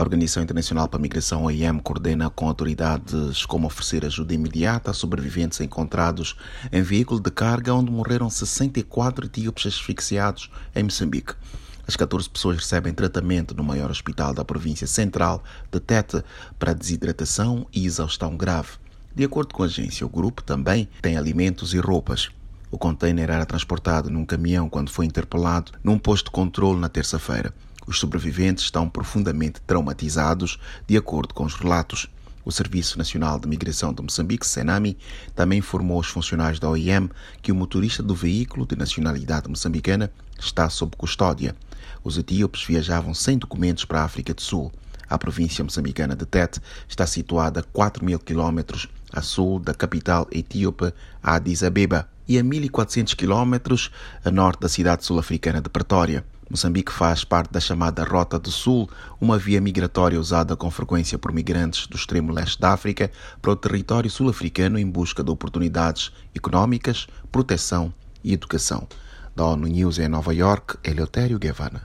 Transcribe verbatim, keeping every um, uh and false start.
Organização Internacional para a Migração, O I M, coordena com autoridades como oferecer ajuda imediata a sobreviventes encontrados em veículo de carga onde morreram sessenta e quatro etíopes asfixiados em Moçambique. As catorze pessoas recebem tratamento no maior hospital da província central de Tete para desidratação e exaustão grave. De acordo com a agência, o grupo também tem alimentos e roupas. O container era transportado num caminhão quando foi interpelado num posto de controle na terça-feira. Os sobreviventes estão profundamente traumatizados, de acordo com os relatos. O Serviço Nacional de Migração de Moçambique, SENAMI, também informou aos funcionários da O I M que o motorista do veículo de nacionalidade moçambicana está sob custódia. Os etíopes viajavam sem documentos para a África do Sul. A província moçambicana de Tete está situada a quatro mil quilómetros a sul da capital etíope, Addis Abeba, e a mil e quatrocentos quilómetros a norte da cidade sul-africana de Pretória. Moçambique faz parte da chamada Rota do Sul, uma via migratória usada com frequência por migrantes do extremo leste da África para o território sul-africano em busca de oportunidades económicas, proteção e educação. Da ONU News em Nova York, Eleutério Guevara.